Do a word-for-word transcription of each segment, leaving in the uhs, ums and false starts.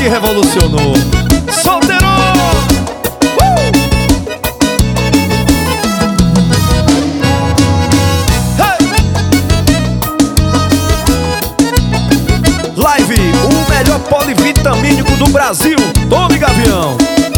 revolucionou. Solteiro! Uh! Hey! Live, o melhor polivitamínico do Brasil, Tome Gavião.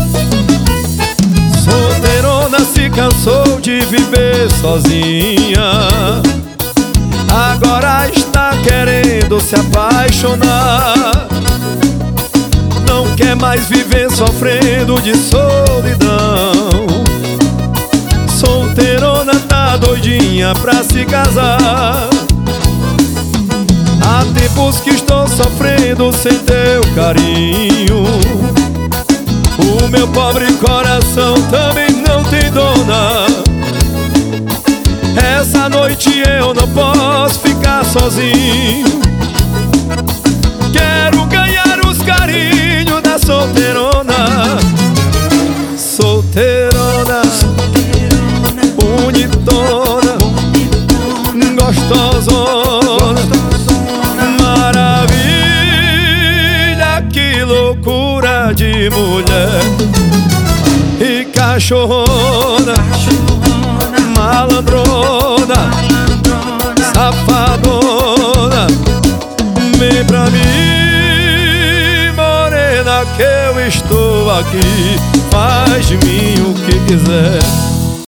Solteirona se cansou de viver sozinha, agora está querendo se apaixonar. Não quer mais viver sofrendo de solidão. Solteirona tá doidinha pra se casar. Há tempos que estou sofrendo sem teu carinho. O meu pobre coração também não tem dona. Essa noite eu não posso ficar sozinho. Quero ganhar os carinhos da solteirona. Solteirona, bonitona, gostosona, maravilha, que loucura de mulher. E cachorrona, malandrona, safadona, vem pra mim, morena, que eu estou aqui. Faz de mim o que quiser.